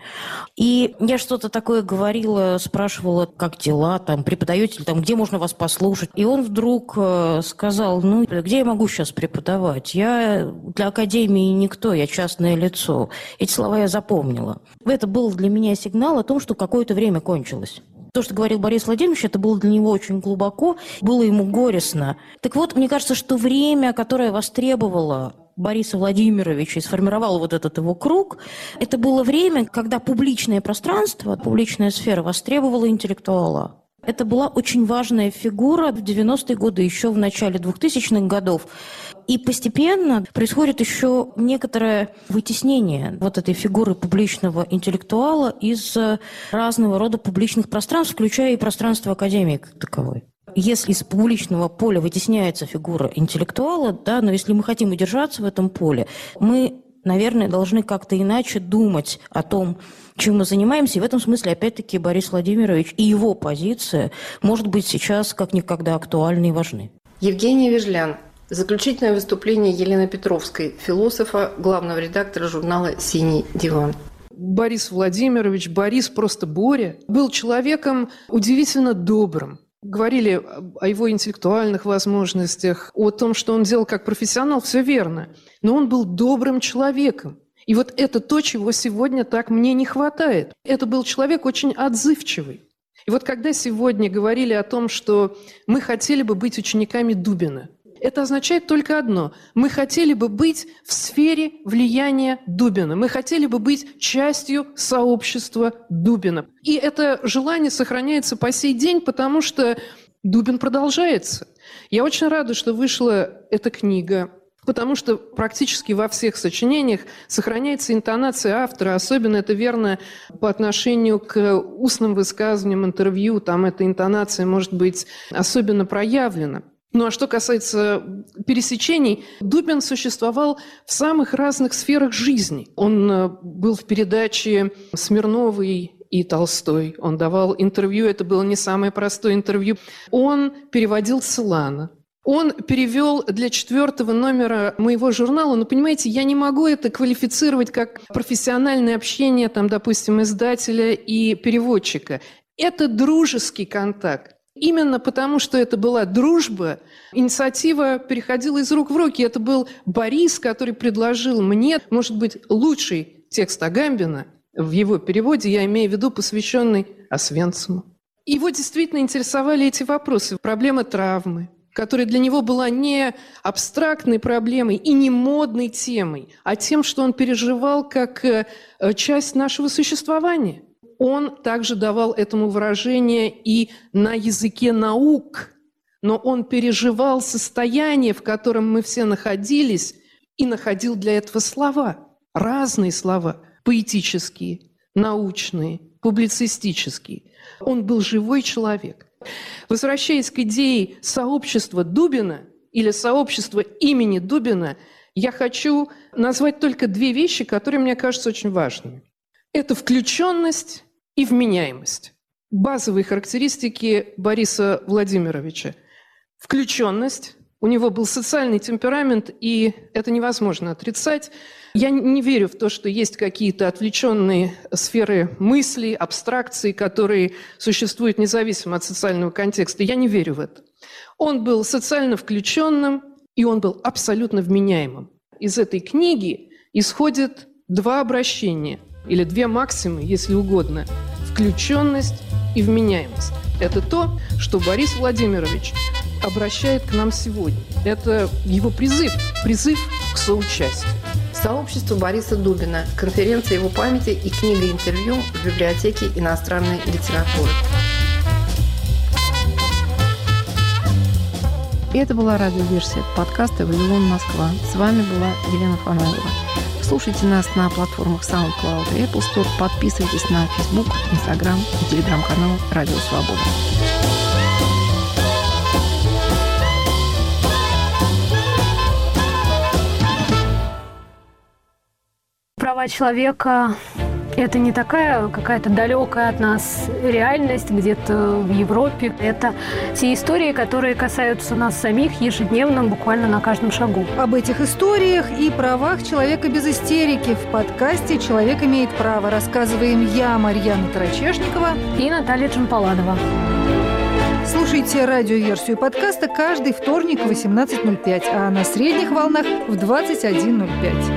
И я что-то такое говорила, спрашивала, как дела, преподаете ли, где можно вас послушать. И он вдруг сказал, где я могу сейчас преподавать? Я для академии никто, я частное лицо. Эти слова я запомнила. Это был для меня сигнал о том, что какое-то время кончилось. То, что говорил Борис Владимирович, это было для него очень глубоко, было ему горестно. Так вот, мне кажется, что время, которое востребовало Бориса Владимировича и сформировало вот этот его круг, это было время, когда публичное пространство, публичная сфера востребовала интеллектуала. Это была очень важная фигура в 90-е годы, еще в начале 2000-х годов. И постепенно происходит еще некоторое вытеснение вот этой фигуры публичного интеллектуала из разного рода публичных пространств, включая и пространство академии как таковой. Если из публичного поля вытесняется фигура интеллектуала, но если мы хотим удержаться в этом поле, мы, наверное, должны как-то иначе думать о том, чем мы занимаемся. И в этом смысле, опять-таки, Борис Владимирович и его позиция, может быть, сейчас как никогда актуальны и важны. Евгения Вежлян. Заключительное выступление Елены Петровской, философа, главного редактора журнала «Синий диван». Борис Владимирович, Борис просто Боря, был человеком удивительно добрым. Говорили о его интеллектуальных возможностях, о том, что он делал как профессионал, все верно. Но он был добрым человеком. И вот это то, чего сегодня так мне не хватает. Это был человек очень отзывчивый. И вот когда сегодня говорили о том, что мы хотели бы быть учениками Дубина, это означает только одно. Мы хотели бы быть в сфере влияния Дубина. Мы хотели бы быть частью сообщества Дубина. И это желание сохраняется по сей день, потому что Дубин продолжается. Я очень рада, что вышла эта книга, потому что практически во всех сочинениях сохраняется интонация автора. Особенно это верно по отношению к устным высказываниям, интервью. Там эта интонация может быть особенно проявлена. Ну а что касается пересечений, Дубин существовал в самых разных сферах жизни. Он был в передаче Смирновой и Толстой. Он давал интервью, это было не самое простое интервью. Он переводил Целана. Он перевел для 4-го номера моего журнала, но, понимаете, я не могу это квалифицировать как профессиональное общение, допустим, издателя и переводчика. Это дружеский контакт. Именно потому, что это была дружба, инициатива переходила из рук в руки. Это был Борис, который предложил мне, может быть, лучший текст Агамбина в его переводе, я имею в виду, посвященный Освенциму. Его действительно интересовали эти вопросы, проблема травмы, которая для него была не абстрактной проблемой и не модной темой, а тем, что он переживал как часть нашего существования. Он также давал этому выражение и на языке наук, но он переживал состояние, в котором мы все находились, и находил для этого слова, разные слова, поэтические, научные, публицистические. Он был живой человек. Возвращаясь к идее сообщества Дубина или сообщества имени Дубина, я хочу назвать только две вещи, которые мне кажутся очень важными. Это включенность и вменяемость. Базовые характеристики Бориса Владимировича. Включенность. У него был социальный темперамент, и это невозможно отрицать. Я не верю в то, что есть какие-то отвлеченные сферы мыслей, абстракций, которые существуют независимо от социального контекста. Я не верю в это. Он был социально включенным, и он был абсолютно вменяемым. Из этой книги исходят два обращения, или две максимы, если угодно. Включенность и вменяемость. Это то, что Борис Владимирович обращает к нам сегодня. Это его призыв к соучастию. Сообщество Бориса Дубина, конференция его памяти и книга-интервью в библиотеке иностранной литературы. И это была радиоверсия подкаста «Вавилон, Москва». С вами была Елена Фанаева. Слушайте нас на платформах SoundCloud и Apple Store. Подписывайтесь на Facebook, Instagram и телеграм-канал «Радио Свобода». Права человека – это не такая какая-то далекая от нас реальность где-то в Европе. Это те истории, которые касаются нас самих ежедневно, буквально на каждом шагу. Об этих историях и правах человека без истерики в подкасте «Человек имеет право» рассказываем я, Марьяна Тарачешникова и Наталья Джампаладова. Слушайте радиоверсию подкаста каждый вторник в 18:05, а на средних волнах в 21:05.